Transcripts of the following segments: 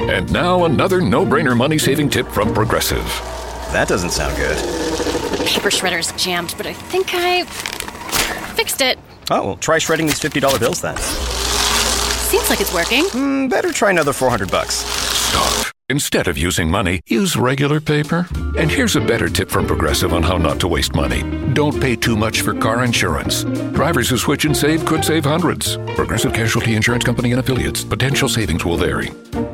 And now another no-brainer money-saving tip from Progressive. That doesn't sound good. Paper shredder's jammed, but I think I fixed it. Oh, well, try shredding these $50 bills then. Seems like it's working. Better try another $400. Stop. Instead of using money, use regular paper. And here's a better tip from Progressive on how not to waste money. Don't pay too much for car insurance. Drivers who switch and save could save hundreds. Progressive Casualty Insurance Company and Affiliates. Potential savings will vary.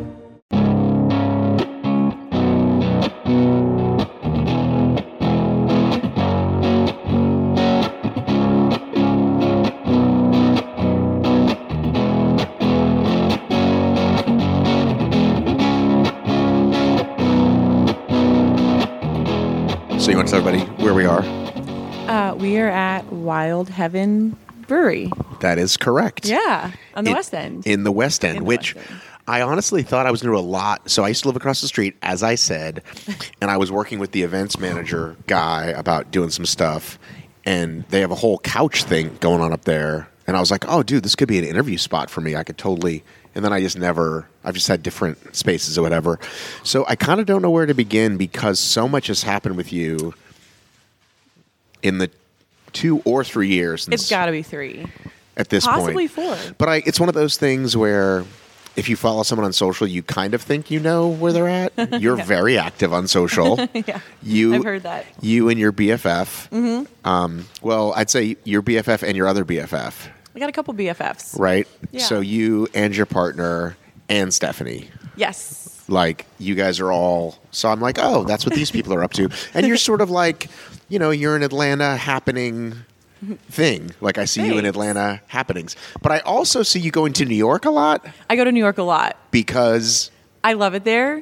So you want to tell everybody where we are? We are at Wild Heaven Brewery. That is correct. Yeah, on the West End. In the West End, which West End. I honestly thought I was going to do a lot. So I used to live across the street, as I said, and I was working with the events manager guy about doing some stuff, and they have a whole couch thing going on up there. And I was like, oh, dude, this could be an interview spot for me. I could totally... And then I've just had different spaces or whatever. So I kind of don't know where to begin because so much has happened with you in the 2 or 3 years. Since It's got to be 3. at this Possibly point. 4. But it's one of those things where if you follow someone on social, you kind of think you know where they're at. You're very active on social. Yeah, You, I've heard that. You and your BFF. Mm-hmm. Well, I'd say your BFF and your other BFF. I got a couple BFFs. Right? Yeah. So you and your partner and Stephanie. Yes. Like, you guys are all... So I'm like, oh, that's what these people are up to. And you're sort of like, you're an Atlanta happening thing. Like, I see you in Thanks. Atlanta happenings. But I also see you going to New York a lot I go to New York a lot. because... I love it there.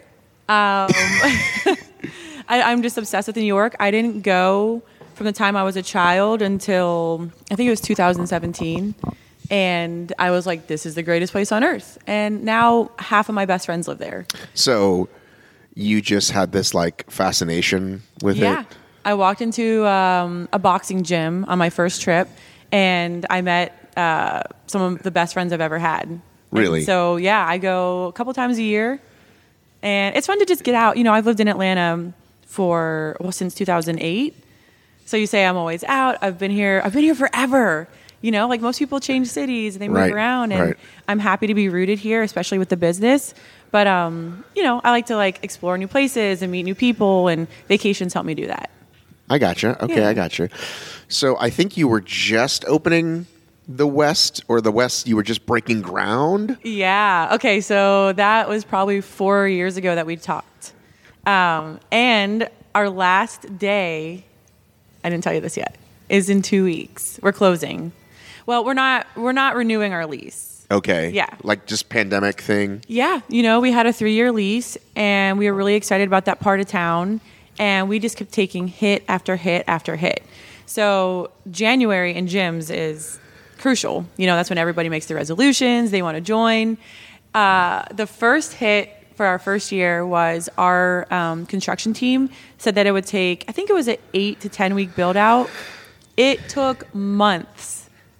I'm just obsessed with New York. I didn't go from the time I was a child until I think it was 2017. And I was like, this is the greatest place on earth. And now half of my best friends live there. So you just had this, like, fascination with it? I walked into a boxing gym on my first trip, and I met some of the best friends I've ever had. Really? And so, yeah, I go a couple times a year. And it's fun to just get out. I've lived in Atlanta since 2008. So you say I'm always out. I've been here forever. Like most people change cities and they move around, and I'm happy to be rooted here, especially with the business. But I like to explore new places and meet new people, and vacations help me do that. I gotcha. Okay, yeah. I gotcha. So I think you were just opening the West, you were just breaking ground? Yeah. Okay, so that was probably 4 years ago that we talked. And our last day, I didn't tell you this yet, is in 2 weeks. We're closing. Well, we're not renewing our lease. Okay. Yeah. Like just pandemic thing? Yeah. We had a 3-year lease, and we were really excited about that part of town, and we just kept taking hit after hit after hit. So January in gyms is crucial. That's when everybody makes the resolutions. They want to join. The first hit for our first year was our construction team said that it would take, I think it was an 8 to 10 week build out. It took months.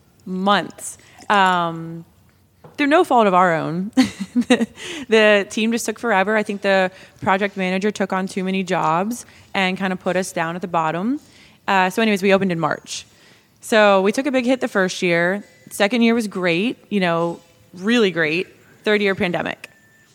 Through no fault of our own. The team just took forever. I think the project manager took on too many jobs and kind of put us down at the bottom. So anyways, we opened in March. So we took a big hit the first year. Second year was great, really great. Third year, pandemic.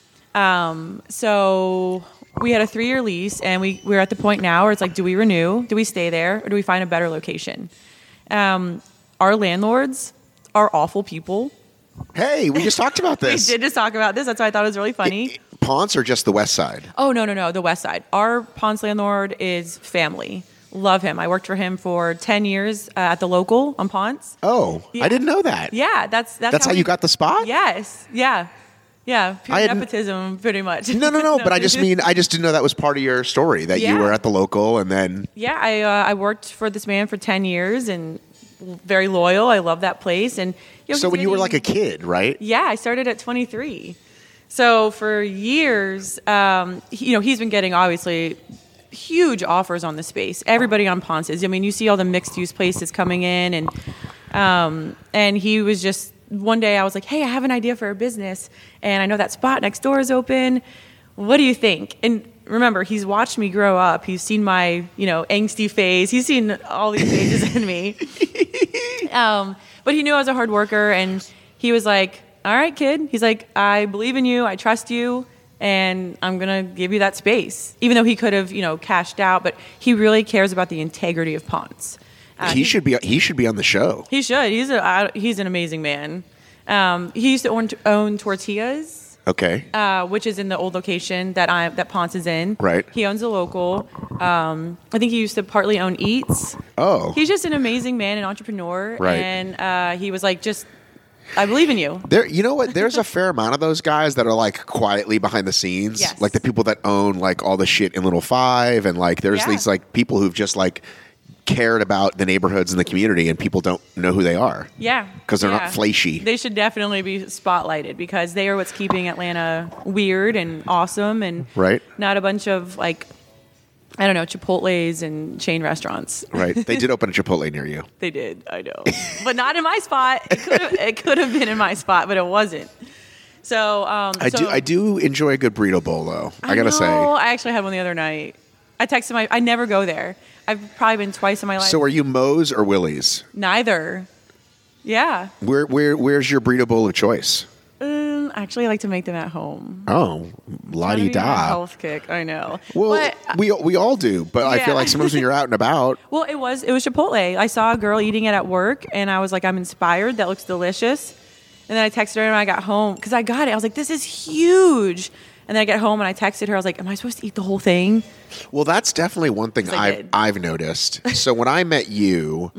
So we had a 3-year lease, and we're at the point now where it's like, do we renew? Do we stay there? Or do we find a better location? Our landlords are awful people. Hey, we just talked about this. We did just talk about this. That's why I thought it was really funny. Ponce or just the West Side? Oh, no, the West Side. Our Ponce landlord is family. Love him. I worked for him for 10 years at the local on Ponce. Oh, yeah. I didn't know that. Yeah, that's how you got the spot? Yes. Yeah. Yeah. Pure nepotism, pretty much. No. But I just didn't know that was part of your story, that you were at the local and then... Yeah, I worked for this man for 10 years and very loyal. I love that place. And so when you were like a kid, right? Yeah, I started at 23. So for years, he's been getting obviously huge offers on the space. Everybody on Ponce is. You see all the mixed use places coming in, and he was just one day I was like, hey, I have an idea for a business, and I know that spot next door is open. What do you think? And remember, he's watched me grow up. He's seen my, angsty phase. He's seen all these phases in me. But he knew I was a hard worker, and he was like, all right, kid. He's like, I believe in you. I trust you, and I'm going to give you that space. Even though he could have, cashed out, but he really cares about the integrity of Ponce. He should be on the show. He should. He's an amazing man. He used to own Tortillas. Okay. Which is in the old location that Ponce is in. Right. He owns a local. I think he used to partly own Eats. Oh. He's just an amazing man, an entrepreneur. Right. And he was like, I believe in you. You know what? There's a fair amount of those guys that are like quietly behind the scenes. Yes. Like the people that own like all the shit in Little Five, and like there's Yeah. these like people who've just like cared about the neighborhoods and the community, and people don't know who they are. Yeah. Because they're not flashy. They should definitely be spotlighted because they are what's keeping Atlanta weird and awesome, and Right. not a bunch of like, I don't know, Chipotles and chain restaurants. Right. They did open a Chipotle near you. They did, I know. But not in my spot. It could have been in my spot, but it wasn't. So I do enjoy a good burrito bowl though. I gotta say. I actually had one the other night. I texted I never go there. I've probably been twice in my life. So are you Moe's or Willie's? Neither. Yeah. Where's your burrito bowl of choice? Actually, I like to make them at home. Oh, la-di-da. Health kick, I know. Well, But, we all do, but I feel Yeah. like sometimes when you're out and about, well, it was Chipotle. I saw a girl eating it at work, and I was like, I'm inspired. That looks delicious. And then I texted her, and I got home because I got it. I was like, this is huge. And then I get home and I texted her. I was like, am I supposed to eat the whole thing? well, that's definitely one thing I did. I've noticed. So when I met you,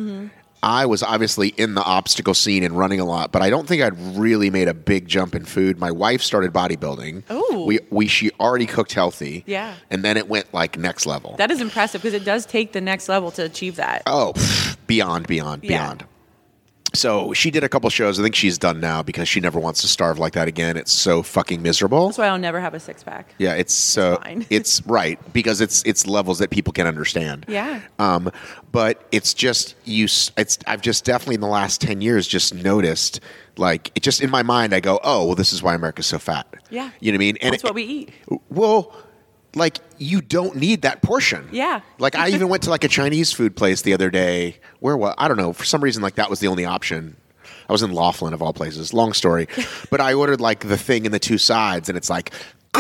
I was obviously in the obstacle scene and running a lot, but I don't think I'd really made a big jump in food. My wife started bodybuilding. Ooh. She already cooked healthy. Yeah. And then it went like next level. That is impressive because it does take the next level to achieve that. Oh, beyond. Yeah. So she did a couple shows. I think she's done now because she never wants to starve like that again. It's so fucking miserable. That's why I'll never have a six pack. Yeah, it's so fine. it's right because it's levels that people can understand. Yeah. But it's just I've just definitely in the last 10 years just noticed like it just in my mind I go, oh well, this is why America's so fat. Yeah. You know what I mean? And That's what we eat. Well, like you don't need that portion. Yeah. Like I even went to like a Chinese food place the other day. I don't know, for some reason like that was the only option. I was in Laughlin of all places. Long story. But I ordered like the thing and the two sides and it's like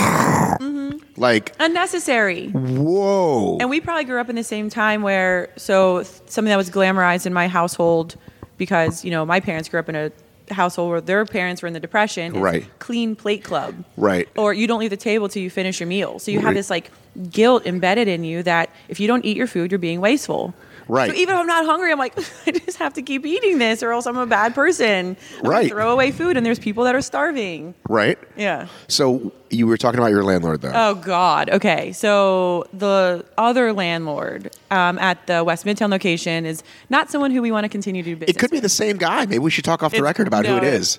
like Unnecessary. whoa. And we probably grew up in the same time where, something that was glamorized in my household because, my parents grew up in a household where their parents were in the Depression. is Right. Clean plate club. Right. Or you don't leave the table till you finish your meal. So you have Right. this like guilt embedded in you that if you don't eat your food, you're being wasteful. Right. So even if I'm not hungry, I'm like, I just have to keep eating this or else I'm a bad person. I'm gonna Right. throw away food and there's people that are starving. Right? Yeah. So you were talking about your landlord though. Oh God. Okay. So the other landlord at the West Midtown location is not someone who we want to continue to do business. It could be with. the same guy. Maybe we should talk off the record about who it is.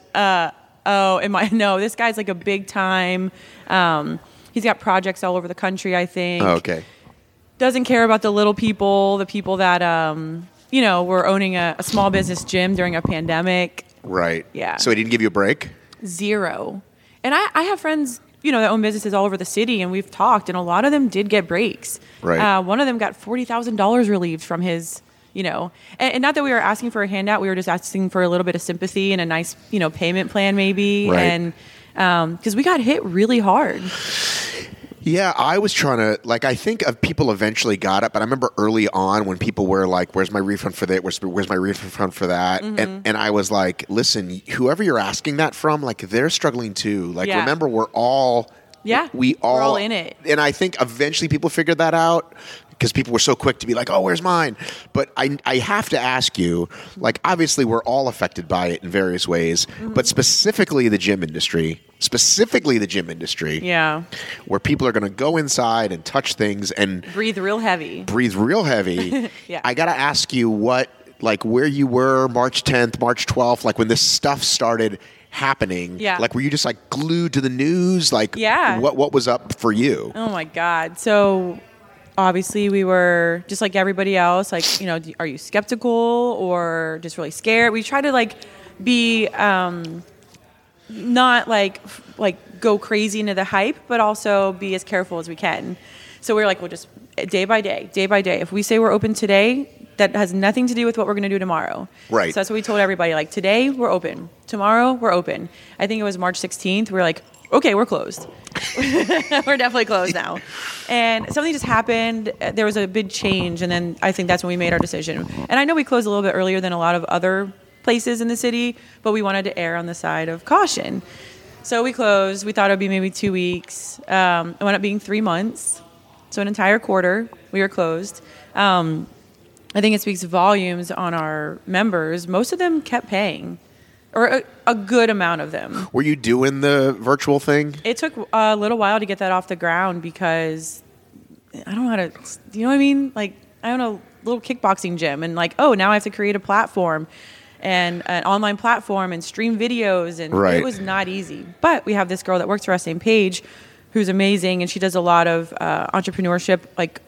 No, this guy's like a big time. He's got projects all over the country, I think. Oh, okay. Doesn't care about the little people, the people that, were owning a small business gym during a pandemic. Right. Yeah. So he didn't give you a break? Zero. And I have friends, that own businesses all over the city, and we've talked, and a lot of them did get breaks. Right. One of them got $40,000 relieved from his, and not that we were asking for a handout, we were just asking for a little bit of sympathy and a nice, payment plan maybe. Right. And because we got hit really hard. Yeah, I was trying to, I think of people eventually got it, but I remember early on when people were like, where's my refund for that? Where's my refund for that? Mm-hmm. And I was like, listen, whoever you're asking that from, they're struggling too. Yeah. Remember, we're all we're all in it. And I think eventually people figured that out because people were so quick to be like, oh, where's mine? But I have to ask you, obviously we're all affected by it in various ways, but specifically the gym industry, Yeah. where people are going to go inside and touch things and Breathe real heavy. Yeah. I got to ask you where you were March 10th, March 12th, when this stuff started happening. Yeah. Were you just glued to the news? Yeah. What was up for you? Oh my God. So obviously we were just like everybody else, are you skeptical or just really scared? We tried to be not like go crazy into the hype, but also be as careful as we can. So we're like, we'll just day by day. If we say we're open today, that has nothing to do with what we're going to do tomorrow. Right. So that's what we told everybody. Like, today we're open. Tomorrow we're open. I think it was March 16th. We were like, okay, we're closed. We're definitely closed now. And something just happened. There was a big change, and then I think that's when we made our decision. And I know we closed a little bit earlier than a lot of other places in the city, but we wanted to err on the side of caution. So we closed. We thought it would be maybe 2 weeks. It wound up being 3 months. So an entire quarter we were closed. I think it speaks volumes on our members. Most of them kept paying, or a good amount of them. Were you doing the virtual thing? It took a little while to get that off the ground because I don't know how to, you know what I mean? Like, I own a little kickboxing gym, and like, oh, now I have to create a platform and an online platform and stream videos, and Right. It was not easy. But we have this girl that works for us named Paige, who's amazing, and she does a lot of entrepreneurship, like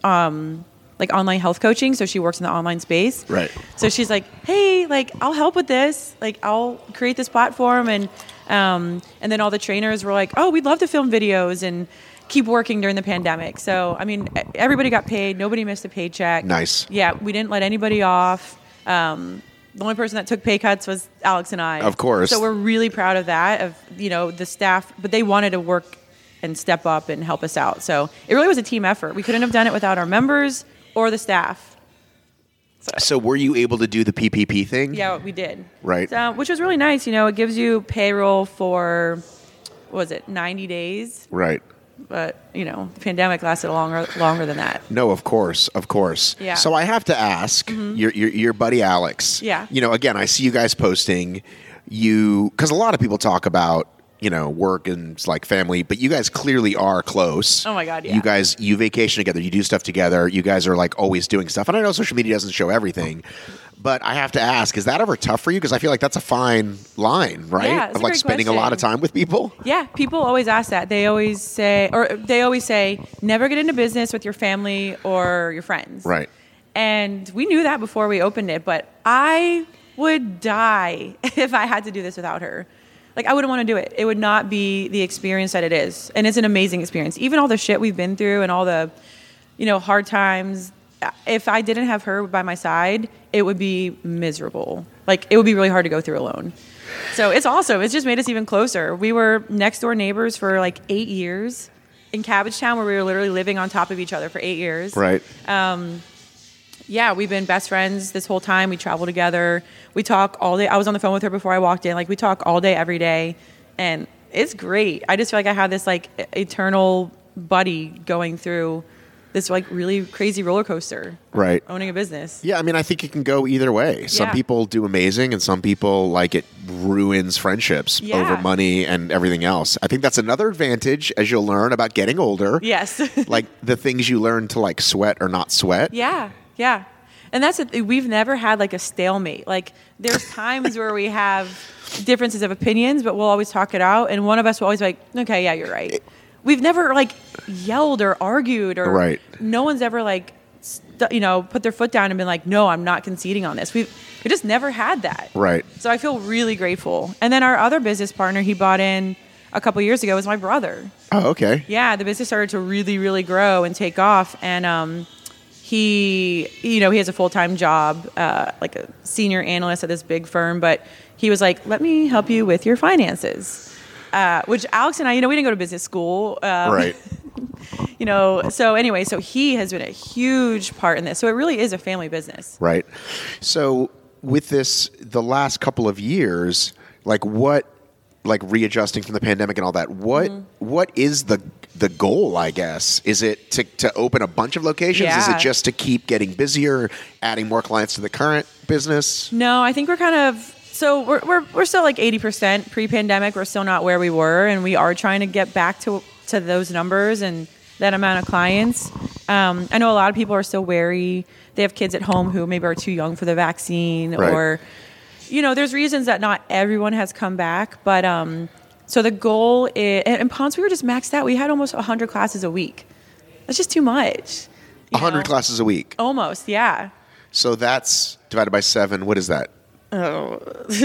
online health coaching. So she works in the online space. Right. So she's like, hey, like, I'll help with this. Like, I'll create this platform. And then all the trainers were like, oh, we'd love to film videos and keep working during the pandemic. So, I mean, everybody got paid. Nobody missed a paycheck. Nice. Yeah. We didn't let anybody off. The only person that took pay cuts was Alex and I. Of course. So we're really proud of that, of, the staff, but they wanted to work and step up and help us out. So it really was a team effort. We couldn't have done it without our members or the staff. So were you able to do the PPP thing? Yeah, we did. Right. So, which was really nice. It gives you payroll for, 90 days? Right. But, the pandemic lasted longer than that. No, of course. Yeah. So I have to ask your buddy Alex. Yeah. Again, I see you guys posting because a lot of people talk about, work and like family, but you guys clearly are close. Oh my God, yeah. You vacation together, you do stuff together, you guys are like always doing stuff. And I know social media doesn't show everything, but I have to ask, is that ever tough for you? Because I feel like that's a fine line, right? Yeah, that's of a like great spending a lot of question. time with people. Yeah, people always ask that. They always say, never get into business with your family or your friends. Right. And we knew that before we opened it, but I would die if I had to do this without her. Like, I wouldn't want to do it. It would not be the experience that it is. And it's an amazing experience. Even all the shit we've been through and all the, hard times, if I didn't have her by my side, it would be miserable. Like, it would be really hard to go through alone. So it's awesome. It's just made us even closer. We were next door neighbors for like 8 years in Cabbagetown, where we were literally living on top of each other for 8 years. Right. Yeah, we've been best friends this whole time. We travel together. We talk all day. I was on the phone with her before I walked in. Like, we talk all day, every day. And it's great. I just feel like I have this, like, eternal buddy going through this, like, really crazy roller coaster. Right. Owning a business. Yeah, I mean, I think it can go either way. Some Yeah. people do amazing, and some people, like, it ruins friendships Yeah. over money and everything else. I think that's another advantage, as you'll learn about getting older. Yes. Like, the things you learn to, like, sweat or not sweat. Yeah. Yeah. And that's it. We've never had like a stalemate. Like, there's times where we have differences of opinions, but we'll always talk it out. And one of us will always be like, okay, yeah, you're right. We've never like yelled or argued or Right. No one's ever like, put their foot down and been like, no, I'm not conceding on this. We just never had that. Right. So I feel really grateful. And then our other business partner he bought in a couple years ago was my brother. Oh, okay. Yeah, the business started to really, really grow and take off. And he has a full-time job, like a senior analyst at this big firm. But he was like, let me help you with your finances. Which Alex and I, we didn't go to business school. Right. So anyway, so he has been a huge part in this. So it really is a family business. Right. So with this, the last couple of years, readjusting from the pandemic and all that, what is the goal, I guess? Is it to open a bunch of locations? Yeah. Is it just to keep getting busier, adding more clients to the current business? No, I think we're kind of, so we're still like 80% pre-pandemic. We're still not where we were, and we are trying to get back to those numbers and that amount of clients. I know a lot of people are still wary. They have kids at home who maybe are too young for the vaccine, Right. or, there's reasons that not everyone has come back. But so the goal is, in Ponce, we were just maxed out. We had almost 100 classes a week. That's just too much. 100 classes a week. Almost, yeah. So that's divided by 7. What is that? Oh,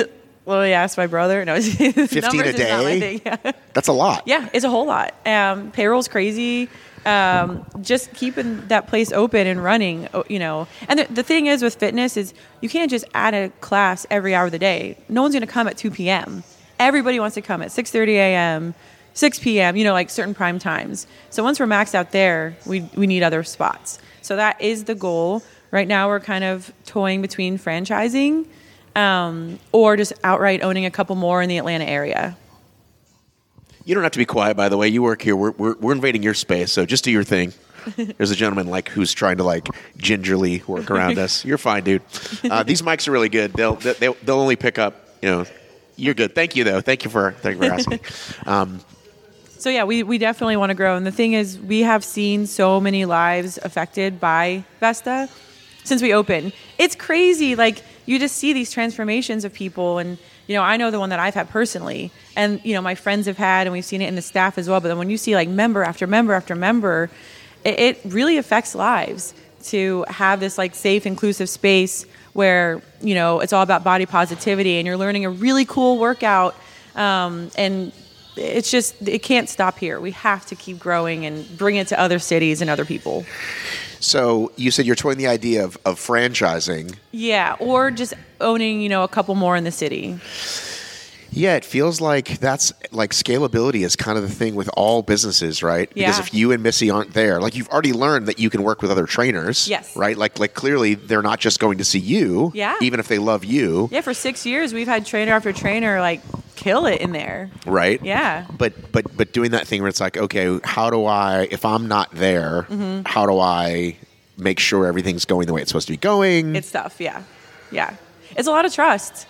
Well, yeah, ask my brother. No, 15 numbers a is not my day? thing. Yeah. That's a lot. Yeah, it's a whole lot. Payroll's crazy. Just keeping that place open and running, And the thing is with fitness is you can't just add a class every hour of the day. No one's going to come at 2 p.m. Everybody wants to come at 6:30 a.m., 6 p.m., like certain prime times. So once we're maxed out there, we need other spots. So that is the goal. Right now we're kind of toying between franchising or just outright owning a couple more in the Atlanta area. You don't have to be quiet, by the way. You work here. We're invading your space, so just do your thing. There's a gentleman who's trying to gingerly work around us. You're fine, dude. These mics are really good. They'll only pick up. You're good. Thank you, though. Thank you for asking. So yeah, we definitely want to grow, and the thing is, we have seen so many lives affected by Vesta since we opened. It's crazy. You just see these transformations of people, and I know the one that I've had personally, and my friends have had, and we've seen it in the staff as well. But then when you see member after member after member, it really affects lives to have this safe, inclusive space where it's all about body positivity, and you're learning a really cool workout, and it's just it can't stop here. We have to keep growing and bring it to other cities and other people. So you said you're toying the idea of franchising. Yeah, or just owning, a couple more in the city. Yeah, it feels like that's scalability is kind of the thing with all businesses, right? Yeah. Because if you and Missy aren't there, you've already learned that you can work with other trainers. Yes. Right? Like clearly they're not just going to see you. Yeah. Even if they love you. Yeah, for 6 years we've had trainer after trainer kill it in there. Right? Yeah. But doing that thing where it's okay, how do I, if I'm not there, how do I make sure everything's going the way it's supposed to be going? It's tough, yeah. Yeah. It's a lot of trust.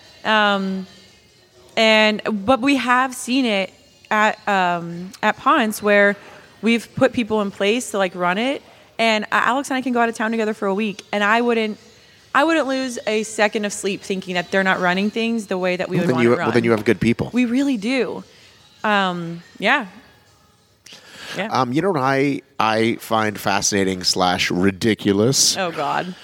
But we have seen it at Ponce where we've put people in place to run it, and Alex and I can go out of town together for a week, and I wouldn't lose a second of sleep thinking that they're not running things the way that we would want to run. Well, then you have good people. We really do. Yeah. Yeah. You know what I find fascinating / ridiculous? Oh God.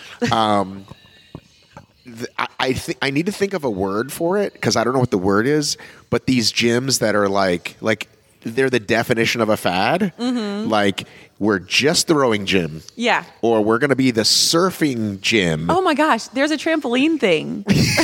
I need to think of a word for it because I don't know what the word is. But these gyms that are they're the definition of a fad. Mm-hmm. We're just the rowing gym. Yeah. Or we're going to be the surfing gym. Oh my gosh, there's a trampoline thing.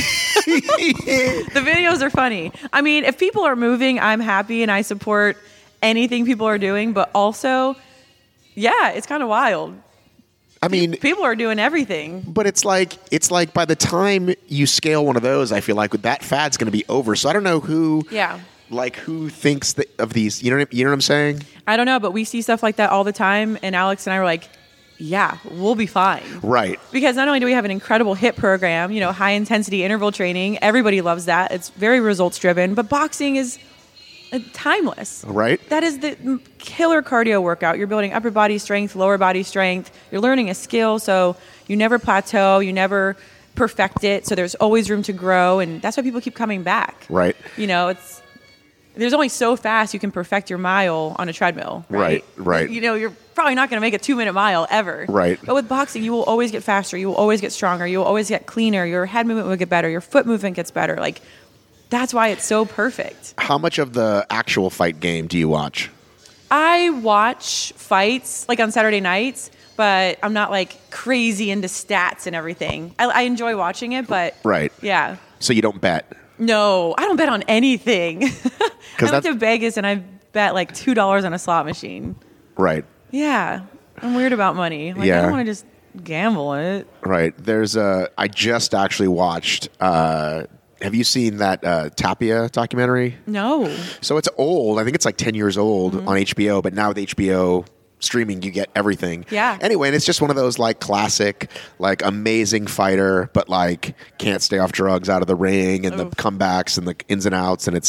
The videos are funny. I mean, if people are moving, I'm happy and I support anything people are doing. But also, yeah, it's kind of wild. I mean, people are doing everything. But it's like by the time you scale one of those, I feel like that fad's going to be over. So I don't know who. Yeah. Who thinks of these? You know what I'm saying? I don't know, but we see stuff like that all the time, and Alex and I were yeah, we'll be fine. Right. Because not only do we have an incredible HIIT program, high intensity interval training, everybody loves that. It's very results driven, but boxing is timeless. Right. That is the killer cardio workout. You're building upper body strength, lower body strength. You're learning a skill, so you never plateau, you never perfect it, so there's always room to grow, and that's why people keep coming back. Right. There's only so fast you can perfect your mile on a treadmill. Right. You're probably not going to make a 2-minute mile ever. Right. But with boxing, you will always get faster. You will always get stronger. You will always get cleaner. Your head movement will get better. Your foot movement gets better. That's why it's so perfect. How much of the actual fight game do you watch? I watch fights on Saturday nights, but I'm not crazy into stats and everything. I enjoy watching it, but right. Yeah. So you don't bet? No, I don't bet on anything. I went to Vegas and I bet $2 on a slot machine. Right. Yeah. I'm weird about money. I don't want to just gamble it. Right. I just actually watched, have you seen that Tapia documentary? No. So it's old. I think it's 10 years old on HBO, but now with HBO streaming, you get everything. Yeah. Anyway, and it's just one of those classic, amazing fighter, but can't stay off drugs out of the ring and the comebacks and the ins and outs. And it's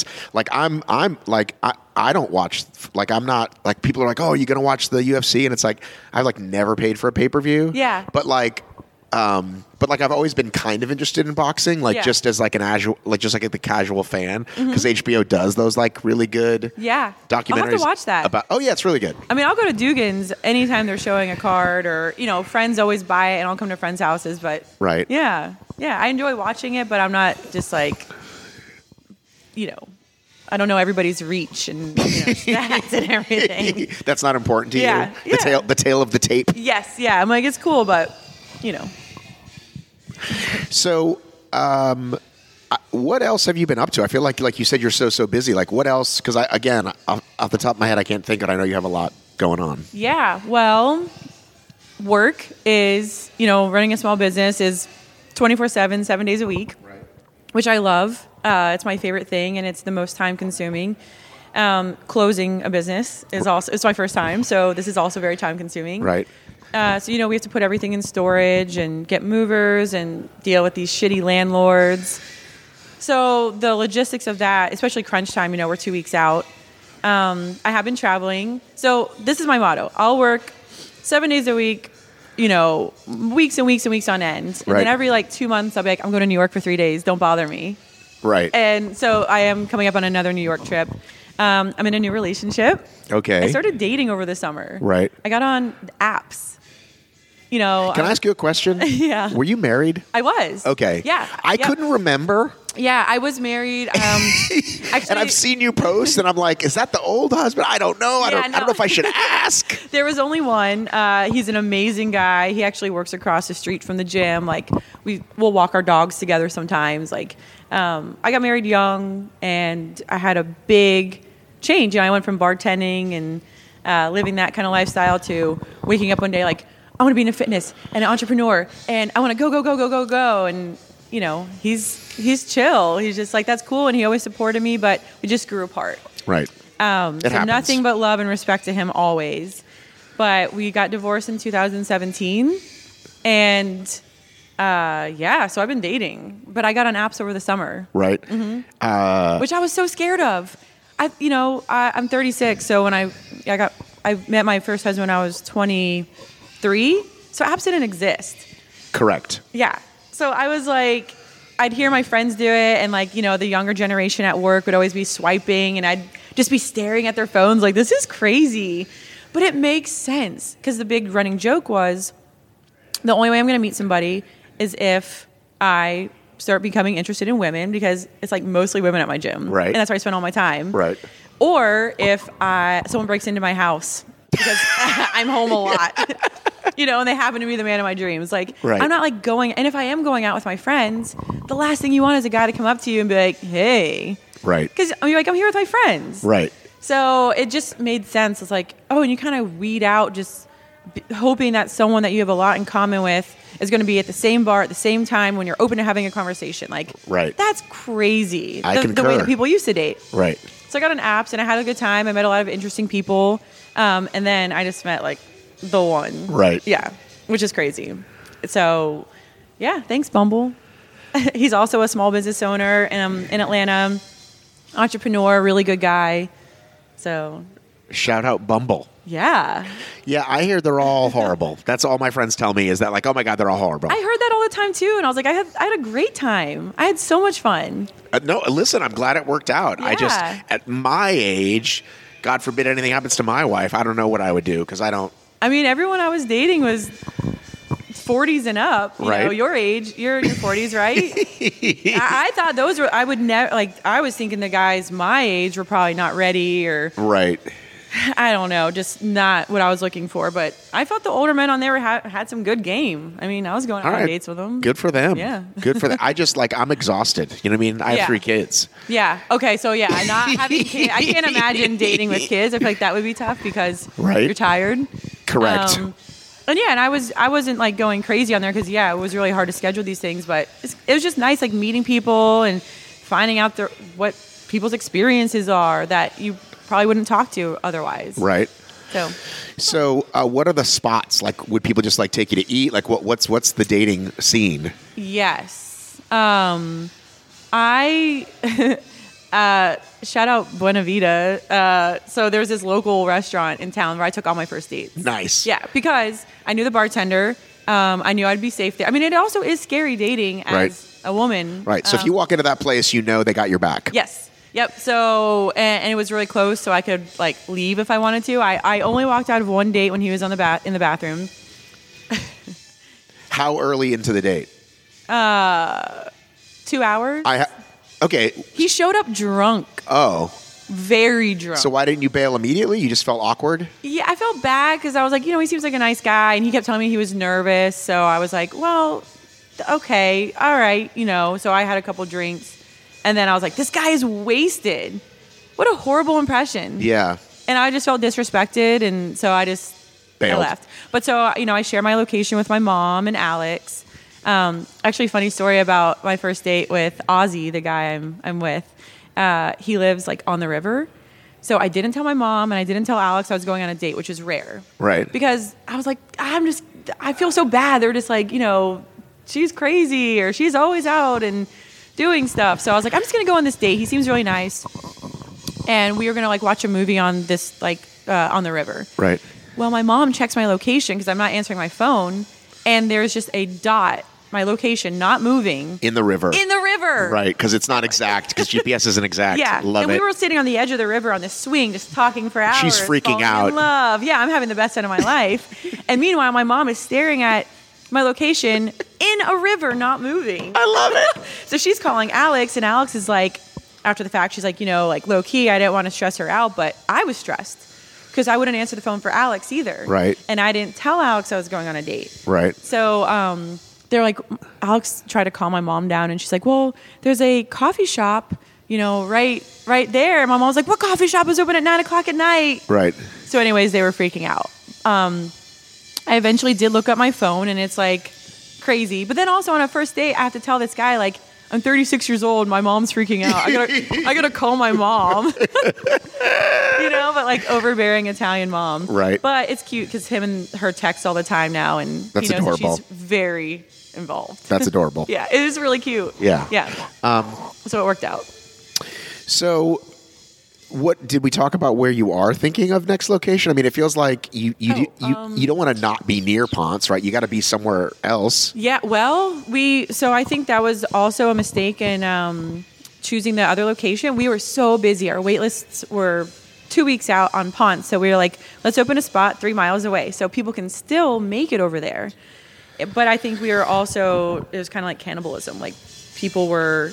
I don't watch, I'm not, people are oh, are you going to watch the UFC? And it's I've never paid for a pay-per-view. Yeah. But I've always been kind of interested in boxing, just as an the casual fan, because HBO does those really good documentaries. I'll have to watch that. It's really good. I mean, I'll go to Dugan's anytime they're showing a card, or friends always buy it, and I'll come to friends' houses. But right, yeah, I enjoy watching it, but I'm not just I don't know everybody's reach and stats and everything. That's not important to Yeah, you. The tail of the tape. Yes, yeah. I'm like, it's cool, but So, what else have you been up to? I feel like you said you're so busy. Like, what else? Because again, off the top of my head, I can't think. And I know you have a lot going on. Yeah. Well, work is running a small business is 24/7, 7 days a week, Right. which I love. It's my favorite thing, and it's the most time consuming. Closing a business it's my first time, so this is also very time consuming. Right. So we have to put everything in storage and get movers and deal with these shitty landlords. So the logistics of that, especially crunch time, we're 2 weeks out. I have been traveling. So this is my motto. I'll work 7 days a week, weeks and weeks and weeks on end. And Right. then every 2 months, I'll be like, I'm going to New York for 3 days. Don't bother me. Right. And so I am coming up on another New York trip. I'm in a new relationship. Okay. I started dating over the summer. Right. I got on apps. Can I ask you a question? Yeah. Were you married? I was. Okay. Yeah. I Yep. couldn't remember. Yeah, I was married. Actually, And I've seen you post, and I'm like, is that the old husband? I don't know. I don't know if I should ask. There was only one. He's an amazing guy. He actually works across the street from the gym. We'll walk our dogs together sometimes. I got married young, and I had a big change. I went from bartending and living that kind of lifestyle to waking up one day I want to be in fitness and an entrepreneur, and I want to go. And he's chill. He's just that's cool, and he always supported me, but we just grew apart. Right. So happens. nothing but love and respect to him always. But we got divorced in 2017, and so I've been dating. But I got on apps over the summer, Right. which I was so scared of. I'm 36, so when I met my first husband when I was 23, so apps didn't exist. Correct. Yeah. So I was I'd hear my friends do it, and the younger generation at work would always be swiping, and I'd just be staring at their phones this is crazy. But it makes sense, because the big running joke was the only way I'm going to meet somebody is if I start becoming interested in women, because it's mostly women at my gym. Right. And that's where I spend all my time. Right. Or if someone breaks into my house because I'm home a lot. And they happen to be the man of my dreams. Right. I'm not going, and if I am going out with my friends, the last thing you want is a guy to come up to you and be like, hey. Right. Because you're I'm here with my friends. Right. So it just made sense. It's and you kind of weed out just hoping that someone that you have a lot in common with is going to be at the same bar at the same time when you're open to having a conversation. Right. That's crazy. I the way concur. that people used to date. Right. So I got on apps and I had a good time. I met a lot of interesting people. And then I just met the one. Right. Yeah. Which is crazy. So yeah, thanks Bumble. He's also a small business owner in Atlanta, entrepreneur, really good guy. So Shout out Bumble. yeah. Yeah, I hear they're all horrible. That's all my friends tell me is that oh my God, they're all horrible. I heard that all the time too, and I was I had a great time. I had so much fun. No, listen, I'm glad it worked out. I just, Yeah. at my age, God forbid anything happens to my wife, I don't know what I would do because I don't. I mean, everyone I was dating was 40s and up. You Right. know, your age, you're in your 40s, right? I thought those were. I would never I was thinking the guys my age were probably not ready, or Right. I don't know, just not what I was looking for. But I thought the older men on there had some good game. I mean, I was going All on right. dates with them. Good for them. Yeah. Good for them. I just I'm exhausted. You know what I mean? I have Yeah. 3 kids. Yeah. Okay. So yeah, not having kids. I can't imagine dating with kids. I feel like that would be tough because Right. you're tired. Correct. And yeah, and I wasn't going crazy on there because it was really hard to schedule these things. But it was just nice meeting people and finding out what people's experiences are that you probably wouldn't talk to otherwise. Right. So what are the spots? Would people just take you to eat? What's the dating scene? yes, I. Shout out Buena Vida. So there's this local restaurant in town where I took all my first dates. Nice. Yeah, because I knew the bartender. I knew I'd be safe there. I mean, it also is scary dating as Right. a woman. Right. So if you walk into that place, they got your back. Yes. Yep. So, and it was really close, so I could leave if I wanted to. I only walked out of one date when he was in the bathroom. How early into the date? 2 hours. Okay. He showed up drunk, Oh. very drunk. So why didn't you bail immediately? You just felt awkward? Yeah, I felt bad because I was like, he seems like a nice guy, and he kept telling me he was nervous. So I was like, well, okay, all right, So I had a couple drinks, and then I was like, this guy is wasted. What a horrible impression. Yeah. And I just felt disrespected, and so I Bailed. left. But so, I share my location with my mom and Alex. Actually, funny story about my first date with Ozzy, the guy I'm with. He lives like on the river. So I didn't tell my mom and I didn't tell Alex I was going on a date, which is rare. Right. Because I was like, I feel so bad. They're just like, she's crazy or she's always out and doing stuff. So I was like, I'm just going to go on this date. He seems really nice. And we were going to like watch a movie on this, on the river. Right. Well, my mom checks my location because I'm not answering my phone. And there's just a dot, my location, not moving. In the river. In the river. Right, because it's not exact, because GPS isn't exact. Yeah. Love and it. we were sitting on the edge of the river on this swing, just talking for hours. She's freaking falling out. In love. Yeah, I'm having the best time of my life. And meanwhile, my mom is staring at my location in a river, not moving. I love it. So she's calling Alex, and Alex is like, after the fact, she's like, low key, I didn't want to stress her out, but I was stressed because I wouldn't answer the phone for Alex either. Right. And I didn't tell Alex I was going on a date. Right. So they're like, Alex tried to calm my mom down, and she's like, well, there's a coffee shop, right there. And my mom was like, what coffee shop is open at 9:00 at night? Right. So anyways, they were freaking out. I eventually did look up my phone, and it's like crazy. But then also on a first date, I have to tell this guy, like, I'm 36 years old. My mom's freaking out. I gotta call my mom. But like overbearing Italian mom. Right. But it's cute because him and her text all the time now, and That's he knows adorable. That she's very involved. That's adorable. Yeah, it is really cute. Yeah. Yeah. So it worked out. So, what did we talk about? Where you are thinking of next location? I mean, it feels like you don't want to not be near Ponce, right? You got to be somewhere else. Yeah. Well, so I think that was also a mistake in choosing the other location. We were so busy. Our wait lists were 2 weeks out on Ponce. So we were like, let's open a spot 3 miles away so people can still make it over there. But I think it was kind of like cannibalism. Like people were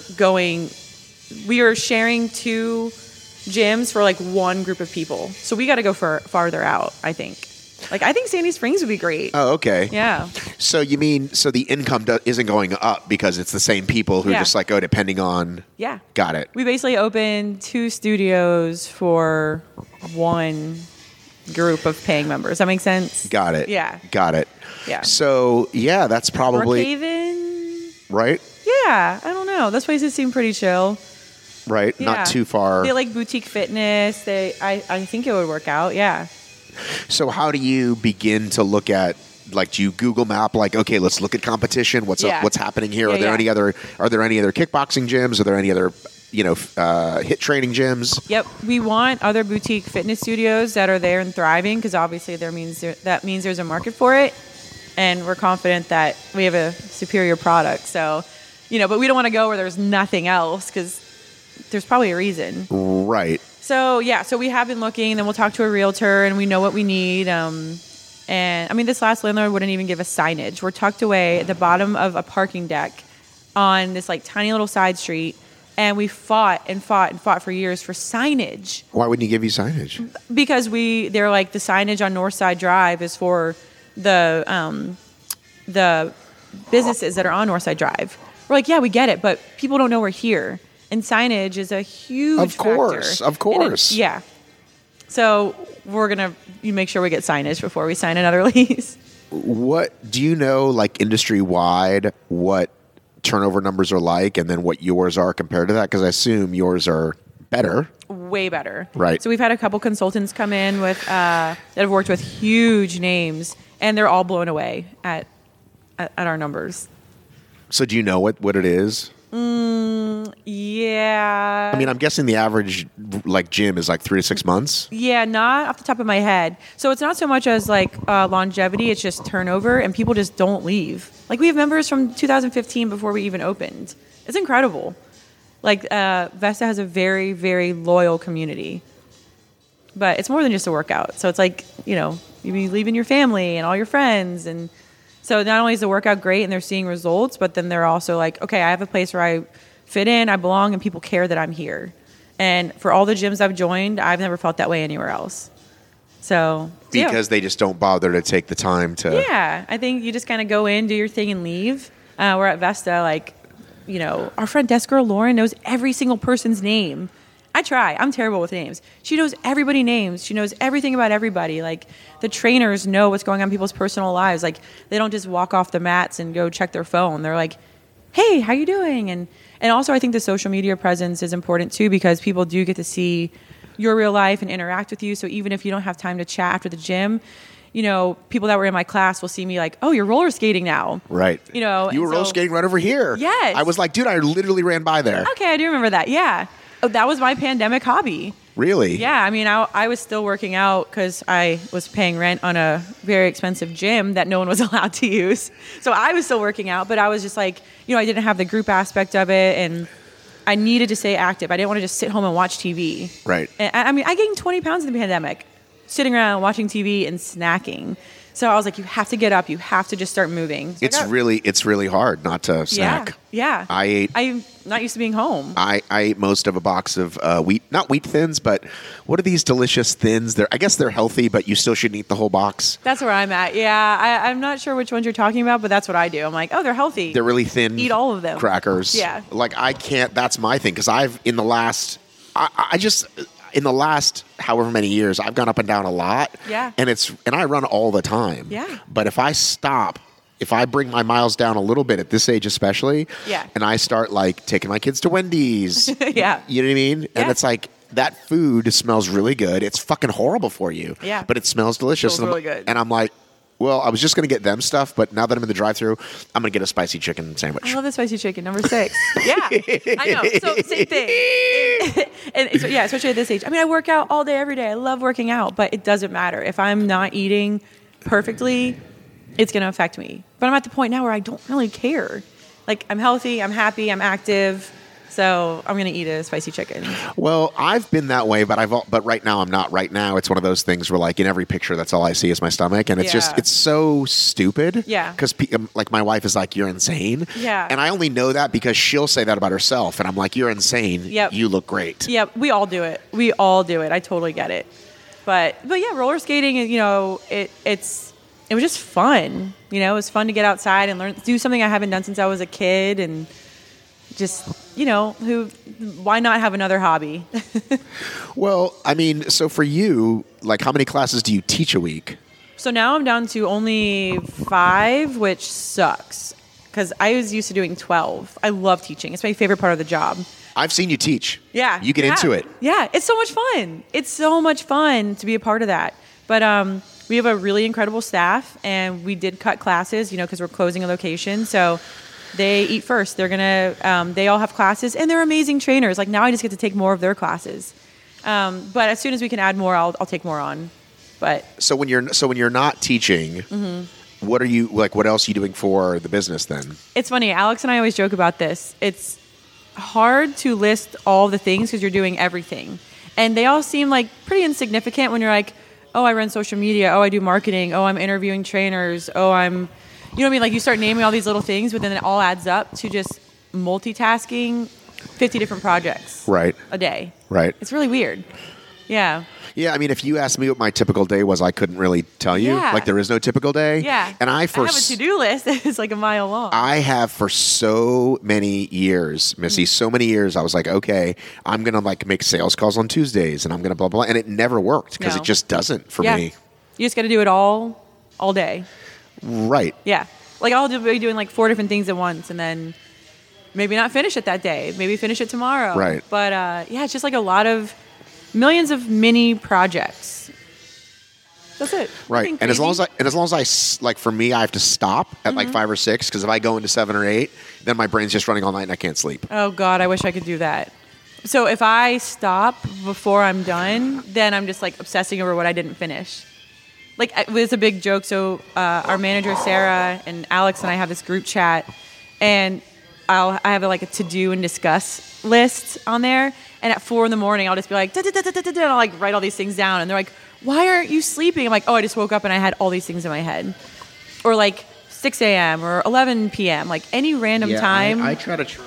we were sharing 2 gyms for like one group of people. So we got to go farther out, I think. Like, I think Sandy Springs would be great. Oh, okay. Yeah. So you mean, the income isn't going up because it's the same people who just like, depending on. Yeah. Got it. We basically opened 2 studios for one group of paying members. That makes sense? Got it. Yeah. Got it. Yeah. So, yeah, that's probably. Brookhaven? Right? Yeah. I don't know. Those places seem pretty chill. Right? Yeah. Not too far. They like boutique fitness. I think it would work out. Yeah. So how do you begin to look at, like, do you Google map, like, okay, let's look at competition. What's happening here? Yeah, Are there any other kickboxing gyms? Are there any other, hit training gyms? Yep. We want other boutique fitness studios that are there and thriving because obviously that means there's a market for it. And we're confident that we have a superior product. So, but we don't want to go where there's nothing else because there's probably a reason. Right. So, so we have been looking, then we'll talk to a realtor and we know what we need. And I mean, this last landlord wouldn't even give us signage. We're tucked away at the bottom of a parking deck on this like tiny little side street. And we fought for years for signage. Why wouldn't he give you signage? Because they're like, the signage on Northside Drive is for the businesses that are on Northside Drive. We're like, yeah, we get it, but people don't know we're here. And signage is a huge factor. Of course. Yeah. So we're going to make sure we get signage before we sign another lease. What do you know, like industry-wide, what turnover numbers are like and then what yours are compared to that? Because I assume yours are better. Way better. Right. So we've had a couple consultants come in with that have worked with huge names, and they're all blown away at our numbers. So do you know what it is? Yeah. I mean, I'm guessing the average like gym is like 3 to 6 months. Yeah, not off the top of my head. So it's not so much as like longevity, it's just turnover, and people just don't leave. Like we have members from 2015 before we even opened. It's incredible. Like Vesta has a very, very loyal community. But it's more than just a workout. So it's like, you be leaving your family and all your friends. And so not only is the workout great and they're seeing results, but then they're also like, okay, I have a place where I fit in, I belong, and people care that I'm here. And for all the gyms I've joined, I've never felt that way anywhere else. So Because they just don't bother to take the time to. yeah, I think you just kind of go in, do your thing, and leave. We're at Vesta, like, you know, our front desk girl Lauren knows every single person's name. I try. I'm terrible with names. She knows everybody's names. She knows everything about everybody. Like, the trainers know what's going on in people's personal lives. Like, they don't just walk off the mats and go check their phone. They're like, hey, how you doing? And also, I think the social media presence is important too, because people do get to see your real life and interact with you. So even if you don't have time to chat after the gym, you know, people that were in my class will see me like, oh, you're roller skating now. Right. You know, You were roller skating right over here. Yes. I was like, dude, I literally ran by there. Okay, I do remember that. Yeah. Oh, that was my pandemic hobby. Really? Yeah, I mean, I was still working out because I was paying rent on a very expensive gym that no one was allowed to use. So I was still working out, but I was just like, you know, I didn't have the group aspect of it, and I needed to stay active. I didn't want to just sit home and watch TV. Right. And I mean, I gained 20 pounds in the pandemic, sitting around watching TV and snacking. So I was like, you have to get up. You have to just start moving. So It's really hard not to snack. Yeah. I'm not used to being home. I ate most of a box of not wheat thins, but what are these delicious thins? I guess they're healthy, but you still shouldn't eat the whole box. That's where I'm at. Yeah, I'm not sure which ones you're talking about, but that's what I do. I'm like, oh, they're healthy. They're really thin. Eat all of them. Crackers. Yeah. Like, I can't. That's my thing, because in the last however many years, I've gone up and down a lot. Yeah. And I run all the time. Yeah. But if I bring my miles down a little bit at this age especially, Yeah. and I start like taking my kids to Wendy's, Yeah. you know what I mean? Yeah. And it's like, that food smells really good. It's fucking horrible for you. Yeah. But it smells delicious. Smells really good. And I'm like, well, I was just going to get them stuff, but now that I'm in the drive-thru, I'm going to get a spicy chicken sandwich. I love the spicy chicken, number 6. Yeah, I know. So same thing. And so, yeah, especially at this age. I mean, I work out all day, every day. I love working out, but it doesn't matter. If I'm not eating perfectly, it's going to affect me. But I'm at the point now where I don't really care. Like, I'm healthy, I'm happy, I'm active. So I'm going to eat a spicy chicken. Well, I've been that way, but right now I'm not. Right now, it's one of those things where, like, in every picture, that's all I see is my stomach, and it's Yeah. it's so stupid. Yeah. Because like, my wife is like, "You're insane." Yeah. And I only know that because she'll say that about herself, and I'm like, "You're insane. Yep. You look great." Yeah, we all do it. I totally get it. But yeah, roller skating, you know, it was just fun. You know, it was fun to get outside and do something I haven't done since I was a kid, and just, you know, why not have another hobby? Well, I mean, so for you, like, how many classes do you teach a week? So now I'm down to only 5, which sucks because I was used to doing 12. I love teaching. It's my favorite part of the job. I've seen you teach. Yeah. You get into it. Yeah. It's so much fun. It's so much fun to be a part of that. But we have a really incredible staff, and we did cut classes, you know, because we're closing a location. So they eat first. They're going to, they all have classes, and they're amazing trainers. Like, now I just get to take more of their classes. But as soon as we can add more, I'll take more on. But So when you're not teaching, Mm-hmm. what else are you doing for the business then? it's funny. Alex and I always joke about this. It's hard to list all the things because you're doing everything. And they all seem like pretty insignificant when you're like, oh, I run social media. Oh, I do marketing. Oh, I'm interviewing trainers. Oh, you know what I mean? Like, you start naming all these little things, but then it all adds up to just multitasking 50 different projects Right. a day. Right. It's really weird. Yeah. Yeah, I mean, if you asked me what my typical day was, I couldn't really tell you. Yeah. Like, there is no typical day. Yeah. And I have a to-do list. It's like a mile long. I have for so many years, Missy, so many years, I was like, okay, I'm going to, like, make sales calls on Tuesdays, and I'm going to blah, blah, blah. And it never worked because No. it just doesn't for yeah. me. You just got to do it all day. Right. Yeah. Like, I'll be doing like 4 different things at once, and then maybe not finish it that day. Maybe finish it tomorrow. Right. But yeah, it's just like a lot of millions of mini projects. That's it. Right. Nothing And as long crazy. as I, like, for me, I have to stop at like 5 or 6, because if I go into 7 or 8, then my brain's just running all night and I can't sleep. Oh God, I wish I could do that. So if I stop before I'm done, then I'm just like obsessing over what I didn't finish. Like, it was a big joke. So our manager Sarah and Alex and I have this group chat, and I have like a to-do and discuss list on there. And at 4 a.m, I'll just be like, and I'll like write all these things down. And they're like, "Why aren't you sleeping?" I'm like, "Oh, I just woke up and I had all these things in my head." Or like 6 a.m. or 11 p.m. Like any random time. I try to turn my phone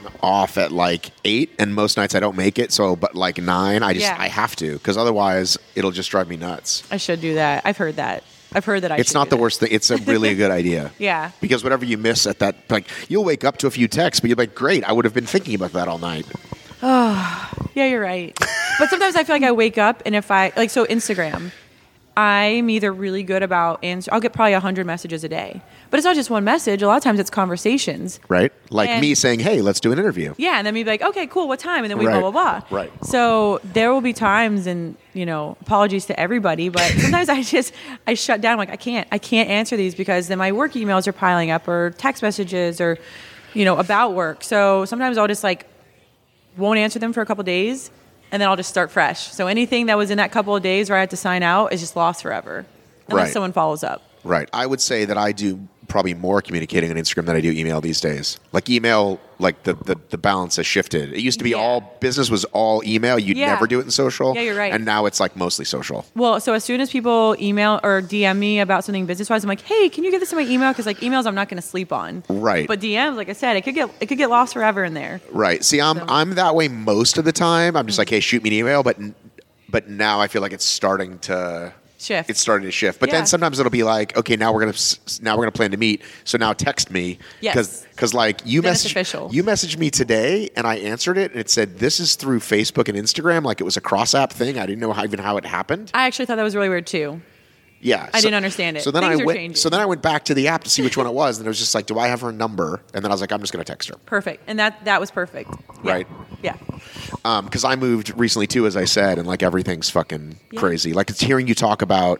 off at like 8, and most nights I don't make it. So, but like 9, I have to, because otherwise it'll just drive me nuts. I should do that. I've heard that. It's not the worst thing. It's a really good idea. Yeah. Because whatever you miss at that, like, you'll wake up to a few texts, but you're like, great, I would have been thinking about that all night. Oh, yeah, you're right. But sometimes I feel like I wake up and if I, like, so Instagram, I'm either really good about I'll get probably 100 messages a day. But it's not just one message. A lot of times it's conversations. Right? Like me saying, hey, let's do an interview. Yeah, and then me be like, okay, cool, what time? And then we Right. blah, blah, blah. Right. So there will be times, and, apologies to everybody, but sometimes I shut down. I'm like, I can't answer these because then my work emails are piling up or text messages or, about work. So sometimes I'll just won't answer them for a couple days, and then I'll just start fresh. So anything that was in that couple of days where I had to sign out is just lost forever, unless Right. someone follows up. Right. I would say that I do probably more communicating on Instagram than I do email these days. Like email, like the balance has shifted. It used to be all business was all email. You'd Yeah. never do it in social. Yeah, you're right. And now it's like mostly social. Well, so as soon as people email or DM me about something business-wise, I'm like, hey, can you get this in my email? Because emails I'm not going to sleep on. Right. But DMs, like I said, it could get lost forever in there. Right. See, I'm that way most of the time. I'm just like, hey, shoot me an email. But now I feel like it's starting to Shift. It's starting to shift. But Yeah. then sometimes it'll be like, okay, now we're gonna plan to meet. So now text me. Yes. Because like you Then it's official. messaged me today and I answered it and it said this is through Facebook and Instagram, like it was a cross app thing. I didn't know how it happened. I actually thought that was really weird too. Yeah, I didn't understand it. So then Things I are went. changing. So then I went back to the app to see which one it was, and it was just like, do I have her number? And then I was like, I'm just going to text her. Perfect. And that was perfect. Yeah. Right. Yeah. Because I moved recently too, as I said, and like everything's fucking crazy. Like it's hearing you talk about.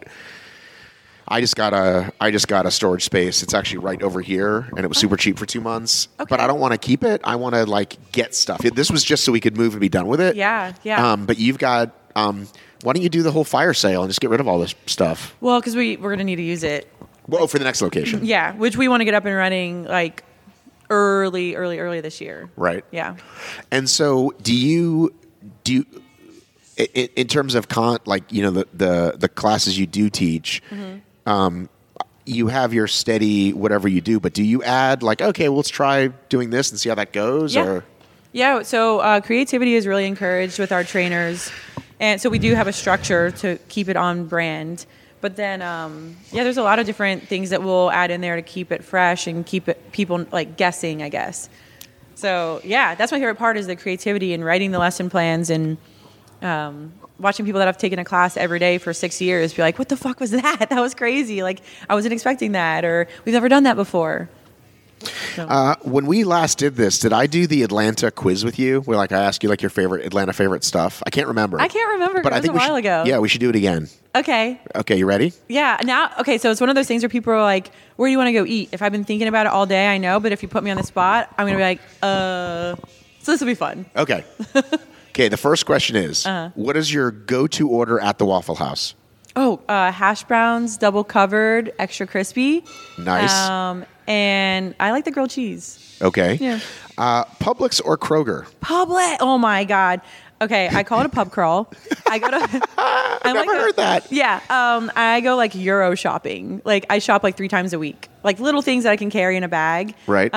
I just got a storage space. It's actually right over here, and it was super cheap for 2 months. Okay. But I don't want to keep it. I want to like get stuff. This was just so we could move and be done with it. Yeah, yeah. But you've got. Why don't you do the whole fire sale and just get rid of all this stuff? Well, because we're going to need to use it. Well, for the next location. Yeah, which we want to get up and running like early this year. Right. Yeah. And so, do you in terms of the classes you do teach? Mm-hmm. You have your steady whatever you do, but do you add like, okay, well, let's try doing this and see how that goes? Yeah. Or Yeah. So creativity is really encouraged with our trainers, and so we do have a structure to keep it on brand. But then, there's a lot of different things that we'll add in there to keep it fresh and keep it people like guessing, I guess. So yeah, that's my favorite part is the creativity and writing the lesson plans and watching people that have taken a class every day for 6 years be like, what the fuck was that? That was crazy. Like I wasn't expecting that, or we've never done that before. So. when we last did this, did I do the Atlanta quiz with you? Where like I asked you like your favorite stuff? I can't remember. I can't remember. But it I was think a while ago. Yeah, we should do it again. Okay. Okay, you ready? Yeah. Now, okay. So it's one of those things where people are like, "Where do you want to go eat?" If I've been thinking about it all day, I know. But if you put me on the spot, I'm gonna be like, So this will be fun. Okay. Okay. The first question is, what is your go-to order at the Waffle House? Oh, hash browns, double covered, extra crispy. Nice. And I like the grilled cheese. Okay. Yeah. Publix or Kroger? Publix. Oh my God. Okay, I call it a pub crawl. I go to. I've never heard that. Yeah, I go like Euro shopping. Like I shop like 3 times a week. Like little things that I can carry in a bag. Right.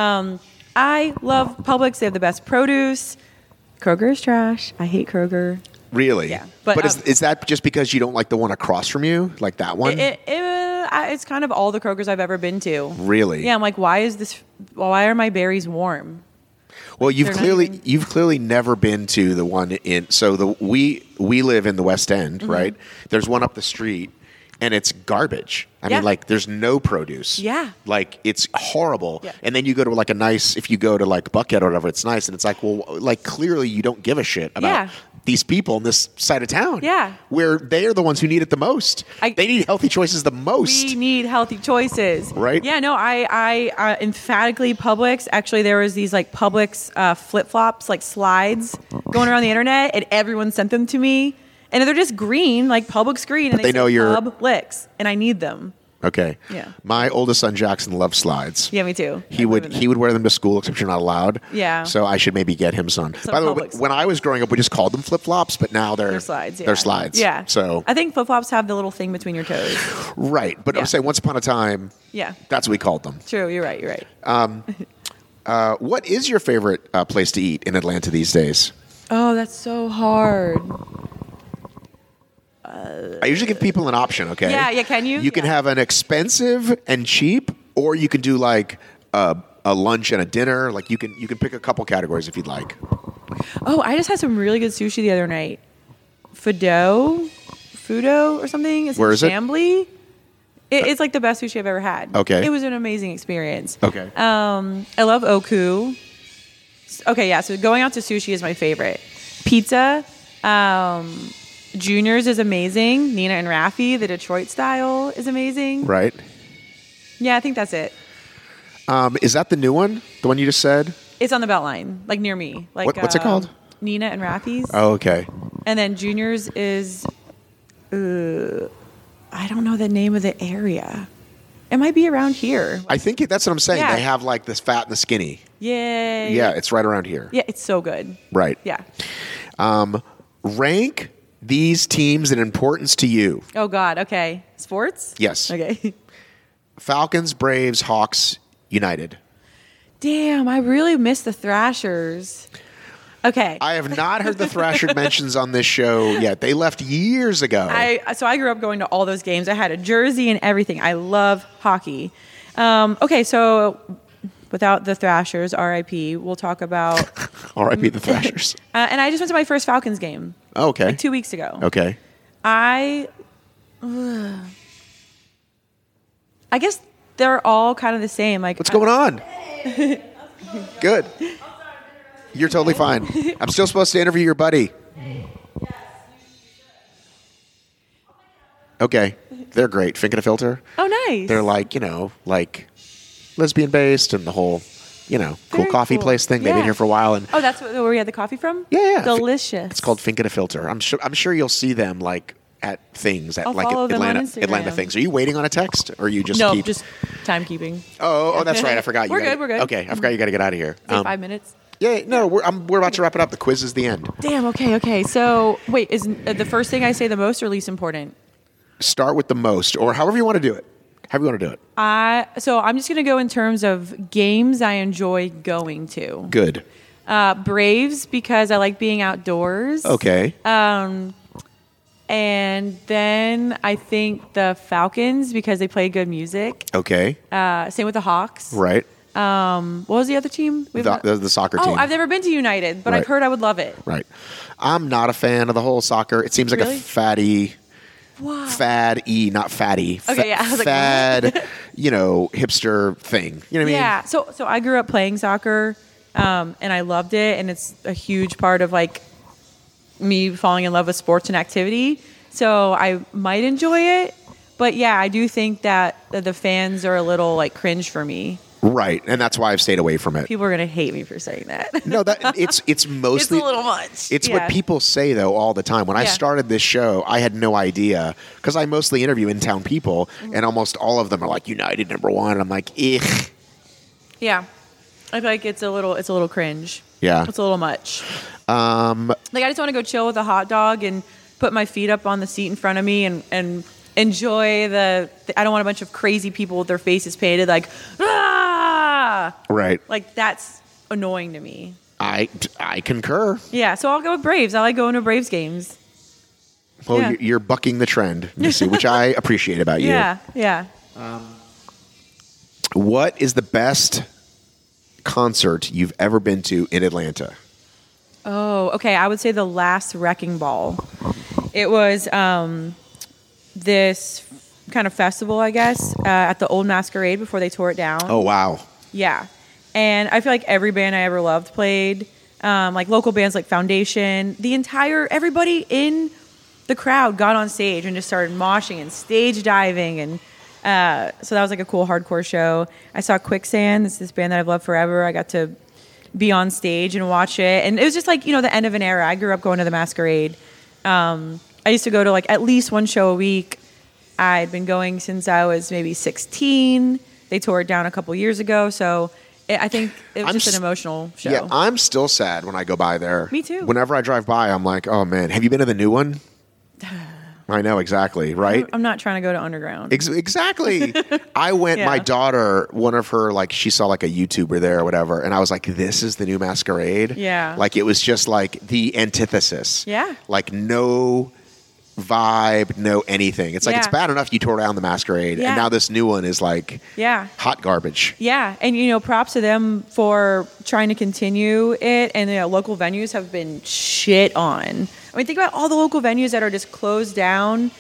I love Publix. They have the best produce. Kroger is trash. I hate Kroger. Really? Yeah. But is that just because you don't like the one across from you, like that one? It's kind of all the Krogers I've ever been to. Really? Yeah, I'm like, why are my berries warm? Well, you've They're clearly never been to the one in. So we live in the West End, Mm-hmm. right? There's one up the street, and it's garbage. I Yeah. mean, like there's no produce. Yeah. Like it's horrible. Yeah. And then you go to like if you go to like Buckhead or whatever, it's nice, and it's like, well, like clearly you don't give a shit about Yeah. these people in this side of town. Yeah. Where they are the ones who need it the most. They need healthy choices the most. We need healthy choices. Right? Yeah, no, I emphatically Publix. Actually, there was these like Publix flip-flops, like slides going around the internet, and everyone sent them to me. And they're just green, like Publix green. And But they know you're- Publix, and I need them. Okay. Yeah. My oldest son Jackson loves slides. Yeah, me too. He would wear them to school, except you're not allowed. Yeah. So I should maybe get him some. Some By the way, Publix. when I was growing up, we just called them flip flops, but now they're slides. Yeah. They're slides. Yeah. So I think flip-flops have the little thing between your toes. right, but Yeah. I'm saying once upon a time, Yeah. that's what we called them. True. You're right. What is your favorite place to eat in Atlanta these days? Oh, that's so hard. I usually give people an option, okay? Yeah, can you? You can Yeah. have an expensive and cheap, or you can do like a lunch and a dinner. Like you can pick a couple categories if you'd like. Oh, I just had some really good sushi the other night. Fudo or something. It's Where in is it? Chambly. It's like the best sushi I've ever had. Okay. It was an amazing experience. Okay. I love Oku. Okay, yeah. So going out to sushi is my favorite. Pizza. Junior's is amazing. Nina and Raffi, the Detroit style, is amazing. Right. Yeah, I think that's it. Is that the new one? The one you just said? It's on the Beltline, like near me. Like What's it called? Nina and Raffi's. Oh, okay. And then Junior's is, I don't know the name of the area. It might be around here. I think that's what I'm saying. Yeah. They have like this fat and the skinny. Yay. Yeah, it's right around here. Yeah, it's so good. Right. Yeah. Rank these teams in importance to you. Oh, God. Okay. Sports? Yes. Okay. Falcons, Braves, Hawks, United. Damn, I really miss the Thrashers. Okay. I have not heard the Thrasher mentions on this show yet. They left years ago. So I grew up going to all those games. I had a jersey and everything. I love hockey. Okay, so without the Thrashers, RIP, we'll talk about. R.I.P. the Thrashers. And I just went to my first Falcons game Oh, okay. like 2 weeks ago. Okay. I guess they're all kind of the same. Like What's going on? Good. You're totally fine. I'm still supposed to interview your buddy. Okay. They're great. Fink and a Filter. Oh, nice. They're like, like lesbian based and the whole, cool Very coffee cool. place thing. They've been Yeah. here for a while. And Oh, that's where we had the coffee from? yeah. Delicious. It's called Fink and a Filter. I'm sure you'll see them like at things at I'll like follow them on Atlanta Instagram. things. Are you waiting on a text or you just No, keep? just timekeeping. Oh, that's right. I forgot. We're good, we're good. Okay, I forgot you got to get out of here. It's like 5 minutes. Yeah, no, we're about to wrap it up. The quiz is the end. Damn, okay. So, wait, is the first thing I say the most or least important? Start with the most, or however you want to do it. However you want to do it. So I'm just going to go in terms of games I enjoy going to. Good. Braves, because I like being outdoors. Okay. And then I think the Falcons, because they play good music. Okay. Same with the Hawks. Right. What was the other team? The soccer team. Oh, I've never been to United, but I've Right. head I would love it. Right. I'm not a fan of the whole soccer. It seems like Really? a fatty. Wow. Fad-y, not fatty. Okay, yeah, I was like, fad, what? hipster thing. You know what I mean? Yeah. So I grew up playing soccer, and I loved it, and it's a huge part of like me falling in love with sports and activity. So I might enjoy it, but yeah, I do think that the fans are a little like cringe for me. Right, and that's why I've stayed away from it. People are gonna hate me for saying that. No, that it's mostly It's a little much. It's Yeah. what people say though all the time. When I Yeah. started this show, I had no idea because I mostly interview in town people, Mm-hmm. and almost all of them are like United #1. And I'm like, ugh. Yeah, I feel like it's a little cringe. Yeah. It's a little much. Like I just want to go chill with a hot dog and put my feet up on the seat in front of me and enjoy I don't want a bunch of crazy people with their faces painted like, ah! Right. Like that's annoying to me. I concur. Yeah, so I'll go with Braves. I like going to Braves games. Well, Yeah. you're bucking the trend, Missy, which I appreciate about you. Yeah. What is the best concert you've ever been to in Atlanta? Oh, okay. I would say the last Wrecking Ball. It was this kind of festival, I guess, at the Old Masquerade before they tore it down. Oh, wow. Yeah. And I feel like every band I ever loved played, like local bands like Foundation. Everybody in the crowd got on stage and just started moshing and stage diving. And so that was like a cool hardcore show. I saw Quicksand. It's this band that I've loved forever. I got to be on stage and watch it. And it was just like, the end of an era. I grew up going to the Masquerade. I used to go to like at least one show a week. I'd been going since I was maybe 16. They tore it down a couple years ago. So I think it was just an emotional show. Yeah, I'm still sad when I go by there. Me too. Whenever I drive by, I'm like, oh, man. Have you been to the new one? I know exactly, right? I'm not trying to go to underground. Exactly. I went, Yeah. my daughter, one of her, like, she saw like a YouTuber there or whatever, and I was like, this is the new Masquerade. Yeah. Like, it was just like the antithesis. Yeah. Like, no vibe, no anything. It's like, Yeah. it's bad enough you tore down the Masquerade, Yeah. and now this new one is like Yeah. hot garbage. Yeah, and props to them for trying to continue it. And local venues have been shit on. I mean, think about all the local venues that are just closed down.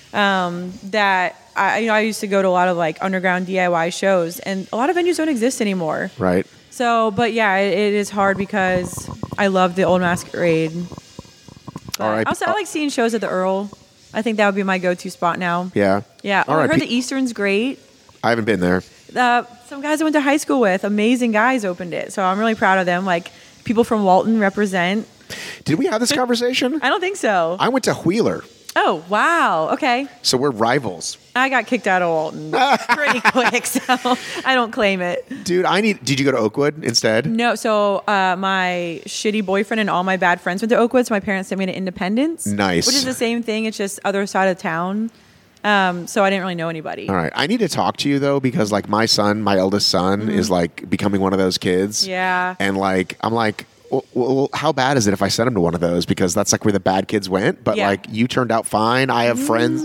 That I used to go to a lot of like underground DIY shows, and a lot of venues don't exist anymore. Right. So, but yeah, it is hard because I love the old Masquerade. But All right. Also, I like seeing shows at the Earl. I think that would be my go-to spot now. Yeah. Yeah. All I right. heard the Eastern's great. I haven't been there. Some guys I went to high school with, amazing guys, opened it. So I'm really proud of them. Like, people from Walton represent. Did we have this conversation? I don't think so. I went to Wheeler, Oh, wow. Okay. so we're rivals. I got kicked out of Walton pretty quick, so I don't claim it. Dude, did you go to Oakwood instead? No, so my shitty boyfriend and all my bad friends went to Oakwood, so my parents sent me to Independence. Nice. Which is the same thing, it's just other side of town. So I didn't really know anybody. All right. I need to talk to you though, because like my eldest son is like becoming one of those kids. Mm-hmm. Yeah. And like, I'm like, well, how bad is it if I send him to one of those? Because that's like where the bad kids went. But Yeah. like, you turned out fine. I have friends.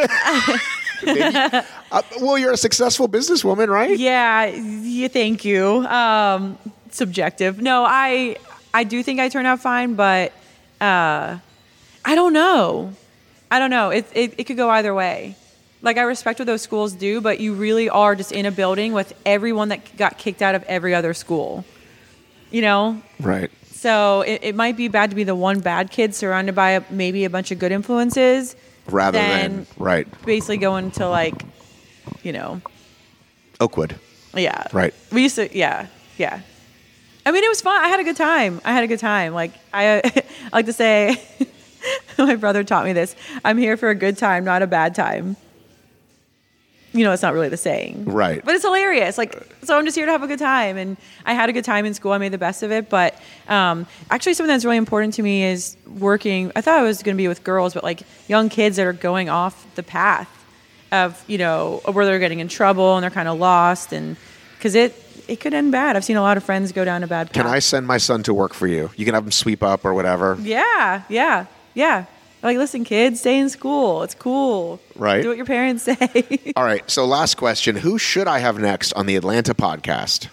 Maybe. Well, you're a successful businesswoman, right? Yeah, thank you. Subjective. No, I do think I turned out fine, but I don't know. It could go either way. Like, I respect what those schools do, but you really are just in a building with everyone that got kicked out of every other school. Right. So it might be bad to be the one bad kid surrounded by maybe a bunch of good influences, Rather than, right. basically going to like, Oakwood. yeah. Right. We used to, yeah. I mean, it was fun. I had a good time. Like, I like to say, my brother taught me this. I'm here for a good time, not a bad time. It's not really the saying. Right. But it's hilarious. Like, so I'm just here to have a good time. And I had a good time in school. I made the best of it. But actually, something that's really important to me is working. I thought I was going to be with girls, but like young kids that are going off the path of, where they're getting in trouble and they're kind of lost. And because it could end bad. I've seen a lot of friends go down a bad path. Can I send my son to work for you? You can have him sweep up or whatever. Yeah. Like, listen, kids, stay in school. It's cool. Right. Do what your parents say. All right. So last question. Who should I have next on the Atlanta podcast?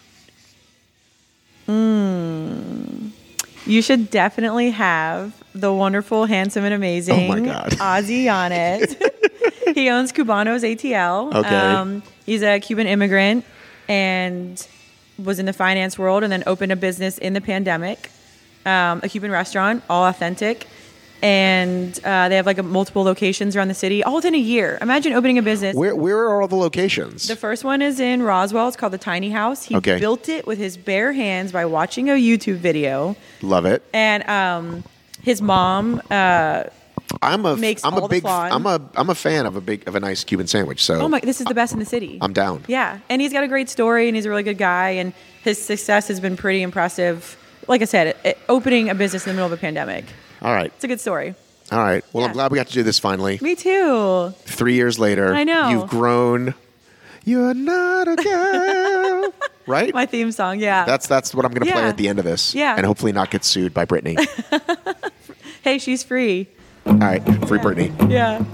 You should definitely have the wonderful, handsome, and amazing Oh my God. Ozzy on it. He owns Cubano's ATL. Okay. He's a Cuban immigrant and was in the finance world and then opened a business in the pandemic, a Cuban restaurant, all authentic. And they have like multiple locations around the city, all within a year. Imagine opening a business. Where are all the locations? The first one is in Roswell. It's called the Tiny House. He Okay. built it with his bare hands by watching a YouTube video. Love it. And his mom makes all the flan. I'm a fan of a nice Cuban sandwich. So this is the best in the city. I'm down. Yeah, and he's got a great story, and he's a really good guy, and his success has been pretty impressive. Like I said, opening a business in the middle of a pandemic. All right. It's a good story. All right. Well, I'm Yeah. glad we got to do this finally. Me too. 3 years later. I know. You've grown. You're not a girl. Right? My theme song, yeah. That's what I'm going to play Yeah. at the end of this. Yeah. And hopefully not get sued by Britney. Hey, she's free. All right. Free Britney. Yeah.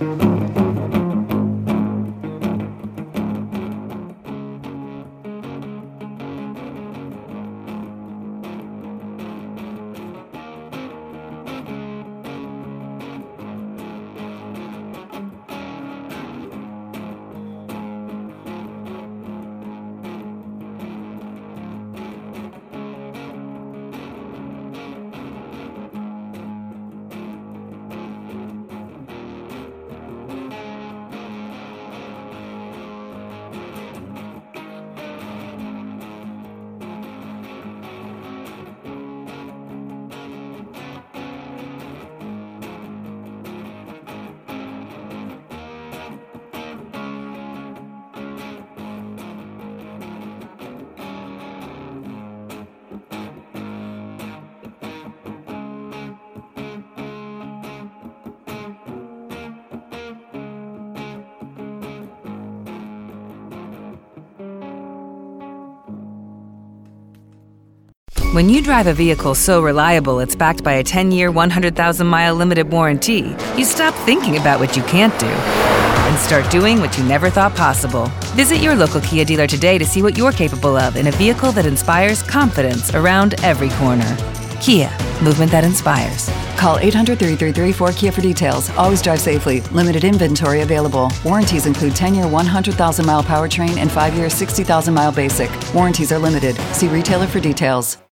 When you drive a vehicle so reliable it's backed by a 10-year, 100,000-mile limited warranty, you stop thinking about what you can't do and start doing what you never thought possible. Visit your local Kia dealer today to see what you're capable of in a vehicle that inspires confidence around every corner. Kia, movement that inspires. Call 800-333-4KIA for details. Always drive safely. Limited inventory available. Warranties include 10-year 100,000-mile powertrain and 5-year 60,000-mile basic. Warranties are limited. See retailer for details.